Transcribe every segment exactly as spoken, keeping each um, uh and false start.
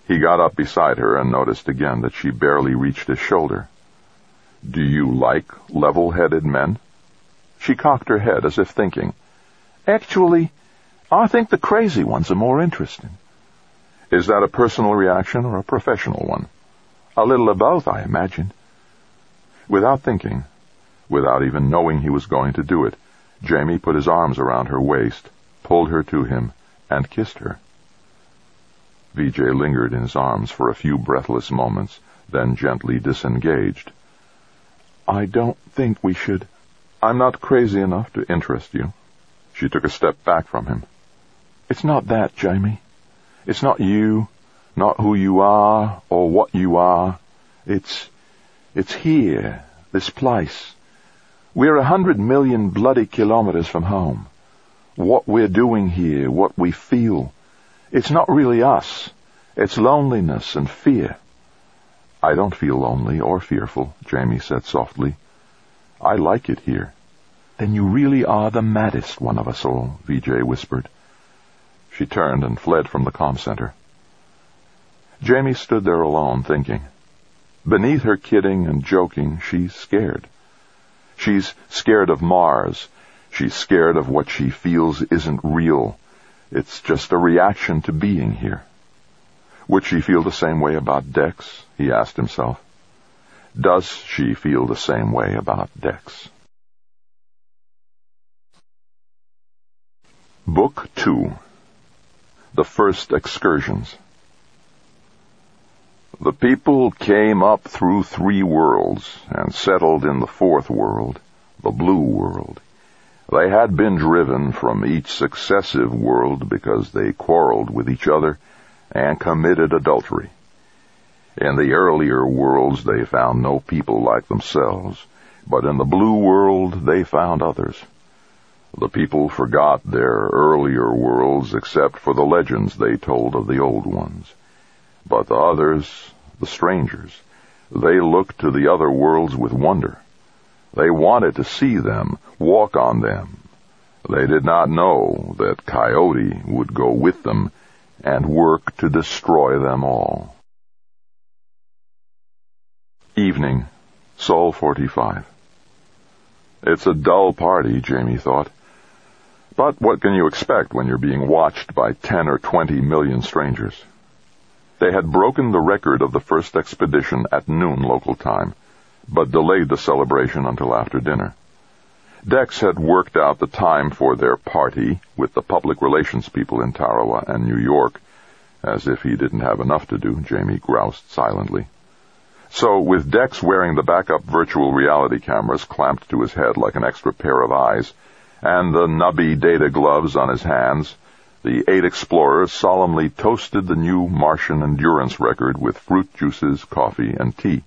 He got up beside her and noticed again that she barely reached his shoulder. "Do you like level-headed men?" She cocked her head as if thinking. "Actually, I think the crazy ones are more interesting." "Is that a personal reaction or a professional one?" "A little of both, I imagine." Without thinking, without even knowing he was going to do it, Jamie put his arms around her waist, pulled her to him, and kissed her. Vijay lingered in his arms for a few breathless moments, then gently disengaged. "I don't think we should. I'm not crazy enough to interest you." She took a step back from him. "It's not that, Jamie. It's not you, not who you are or what you are. It's, it's here, this place. We're a hundred million bloody kilometers from home. What we're doing here, what we feel, it's not really us. It's loneliness and fear." "I don't feel lonely or fearful," Jamie said softly. "I like it here." "Then you really are the maddest one of us all," Vijay whispered. She turned and fled from the comm center. Jamie stood there alone, thinking. Beneath her kidding and joking, she's scared. She's scared of Mars. She's scared of what she feels isn't real. It's just a reaction to being here. Would she feel the same way about Dex? He asked himself. Does she feel the same way about Dex? Book two. The First Excursions. The people came up through three worlds and settled in the fourth world, the blue world. They had been driven from each successive world because they quarreled with each other and committed adultery. In the earlier worlds they found no people like themselves, but in the blue world they found others. The people forgot their earlier worlds except for the legends they told of the old ones. But the others, the strangers, they looked to the other worlds with wonder. They wanted to see them, walk on them. They did not know that Coyote would go with them and work to destroy them all. Evening, Sol forty-five. It's a dull party, Jamie thought. But what can you expect when you're being watched by ten or twenty million strangers? They had broken the record of the first expedition at noon local time, but delayed the celebration until after dinner. Dex had worked out the time for their party with the public relations people in Tarawa and New York. As if he didn't have enough to do, Jamie groused silently. So, with Dex wearing the backup virtual reality cameras clamped to his head like an extra pair of eyes, and the nubby data gloves on his hands, the eight explorers solemnly toasted the new Martian endurance record with fruit juices, coffee, and tea.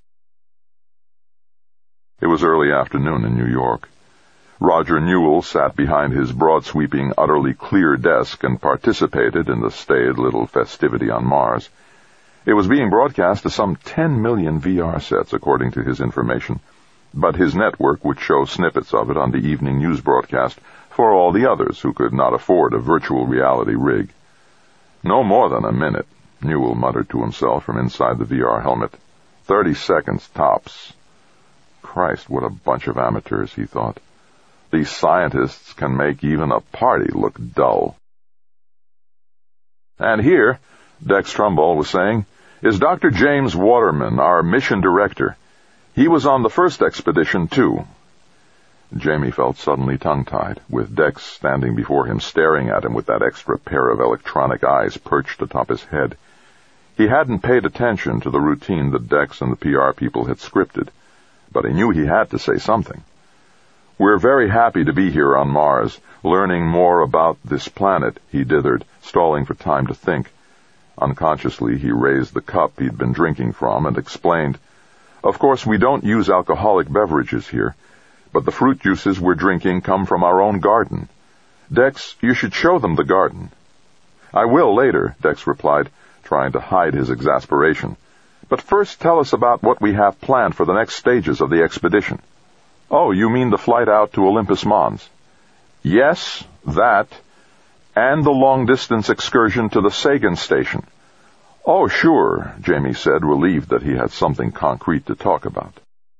It was early afternoon in New York. Roger Newell sat behind his broad-sweeping, utterly clear desk and participated in the staid little festivity on Mars. It was being broadcast to some ten million V R sets, according to his information, but his network would show snippets of it on the evening news broadcast for all the others who could not afford a virtual reality rig. No more than a minute, Newell muttered to himself from inside the V R helmet. Thirty seconds tops. Christ, what a bunch of amateurs, he thought. These scientists can make even a party look dull. And here, Dex Trumbull was saying, is Doctor James Waterman, our mission director. He was on the first expedition, too. Jamie felt suddenly tongue-tied, with Dex standing before him staring at him with that extra pair of electronic eyes perched atop his head. He hadn't paid attention to the routine that Dex and the P R people had scripted, but he knew he had to say something. We're very happy to be here on Mars, learning more about this planet, he dithered, stalling for time to think. Unconsciously, he raised the cup he'd been drinking from and explained, Of course, we don't use alcoholic beverages here, but the fruit juices we're drinking come from our own garden. Dex, you should show them the garden. I will later, Dex replied, trying to hide his exasperation. But first tell us about what we have planned for the next stages of the expedition. Oh, you mean the flight out to Olympus Mons? Yes, that, and the long-distance excursion to the Sagan station. "Oh, sure," Jamie said, relieved that he had something concrete to talk about.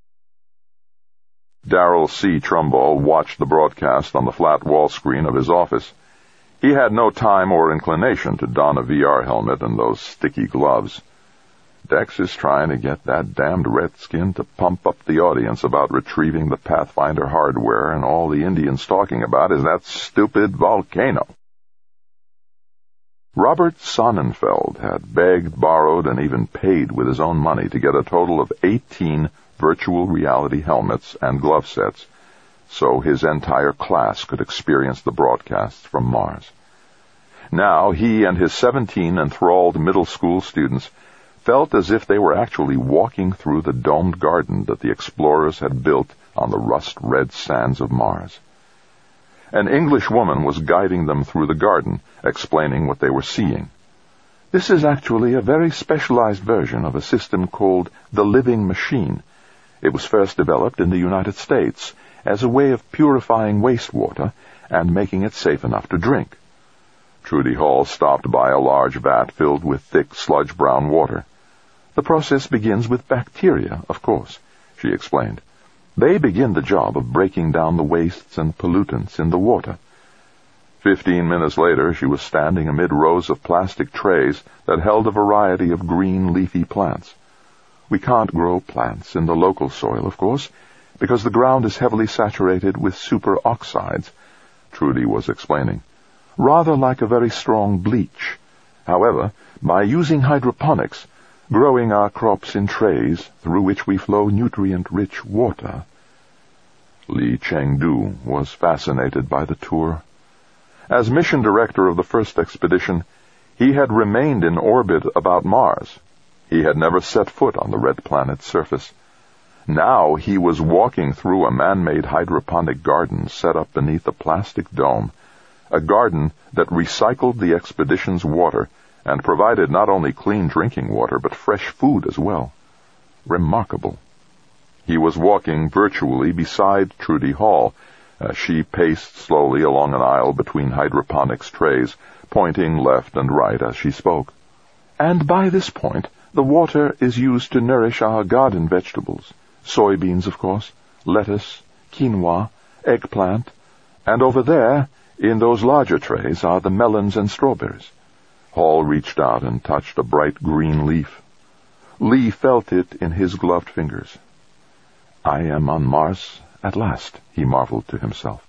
Darrell C. Trumbull watched the broadcast on the flat wall screen of his office. He had no time or inclination to don a V R helmet and those sticky gloves. Dex is trying to get that damned redskin to pump up the audience about retrieving the Pathfinder hardware, and all the Indian's talking about is that stupid volcano. Robert Sonnenfeld had begged, borrowed, and even paid with his own money to get a total of eighteen virtual reality helmets and glove sets, so his entire class could experience the broadcasts from Mars. Now he and his seventeen enthralled middle school students felt as if they were actually walking through the domed garden that the explorers had built on the rust-red sands of Mars. An English woman was guiding them through the garden, explaining what they were seeing. This is actually a very specialized version of a system called the Living Machine. It was first developed in the United States as a way of purifying wastewater and making it safe enough to drink. Trudy Hall stopped by a large vat filled with thick sludge-brown water. The process begins with bacteria, of course, she explained. They begin the job of breaking down the wastes and pollutants in the water. Fifteen minutes later, she was standing amid rows of plastic trays that held a variety of green leafy plants. We can't grow plants in the local soil, of course, because the ground is heavily saturated with superoxides, Trudy was explaining, rather like a very strong bleach. However, by using hydroponics, growing our crops in trays through which we flow nutrient-rich water. Li Chengdu was fascinated by the tour. As mission director of the first expedition, he had remained in orbit about Mars. He had never set foot on the red planet's surface. Now he was walking through a man-made hydroponic garden set up beneath a plastic dome, a garden that recycled the expedition's water and provided not only clean drinking water, but fresh food as well. Remarkable. He was walking virtually beside Trudy Hall, as she paced slowly along an aisle between hydroponics trays, pointing left and right as she spoke. And by this point, the water is used to nourish our garden vegetables, soybeans, of course, lettuce, quinoa, eggplant, and over there, in those larger trays, are the melons and strawberries. Hall reached out and touched a bright green leaf. Lee felt it in his gloved fingers. I am on Mars at last, he marveled to himself.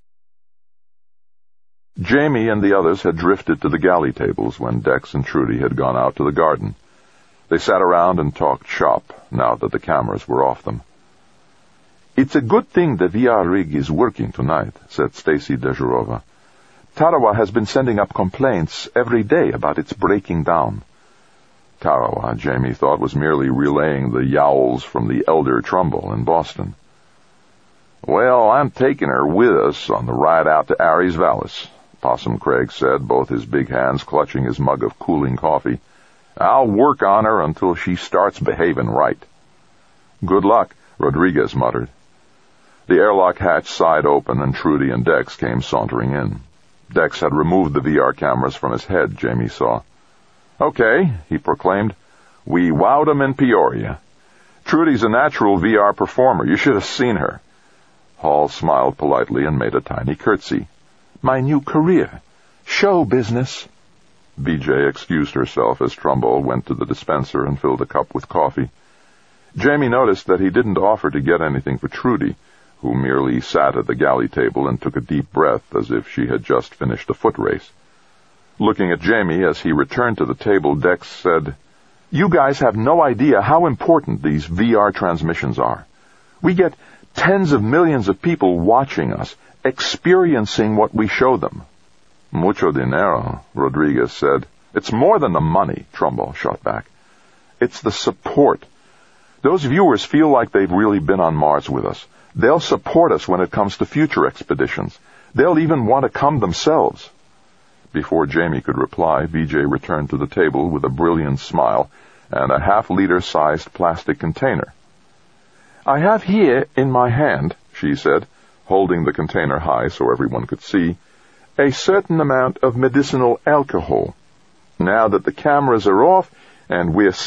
Jamie and the others had drifted to the galley tables when Dex and Trudy had gone out to the garden. They sat around and talked shop, now that the cameras were off them. It's a good thing the V R rig is working tonight, said Stacy Dezhurova. Tarawa has been sending up complaints every day about its breaking down. Tarawa, Jamie thought, was merely relaying the yowls from the elder Trumbull in Boston. Well, I'm taking her with us on the ride out to Ares Vallis, Possum Craig said, both his big hands clutching his mug of cooling coffee. I'll work on her until she starts behaving right. Good luck, Rodriguez muttered. The airlock hatch sighed open, and Trudy and Dex came sauntering in. Dex had removed the V R cameras from his head, Jamie saw. Okay, he proclaimed. We wowed 'em in Peoria. Trudy's a natural V R performer. You should have seen her. Hall smiled politely and made a tiny curtsy. My new career. Show business. B J excused herself as Trumbull went to the dispenser and filled a cup with coffee. Jamie noticed that he didn't offer to get anything for Trudy, who merely sat at the galley table and took a deep breath as if she had just finished a foot race. Looking at Jamie as he returned to the table, Dex said, You guys have no idea how important these V R transmissions are. We get tens of millions of people watching us, experiencing what we show them. Mucho dinero, Rodriguez said. It's more than the money, Trumbull shot back. It's the support. Those viewers feel like they've really been on Mars with us. They'll support us when it comes to future expeditions. They'll even want to come themselves. Before Jamie could reply, V J returned to the table with a brilliant smile and a half-liter-sized plastic container. I have here in my hand, she said, holding the container high so everyone could see, a certain amount of medicinal alcohol. Now that the cameras are off, and we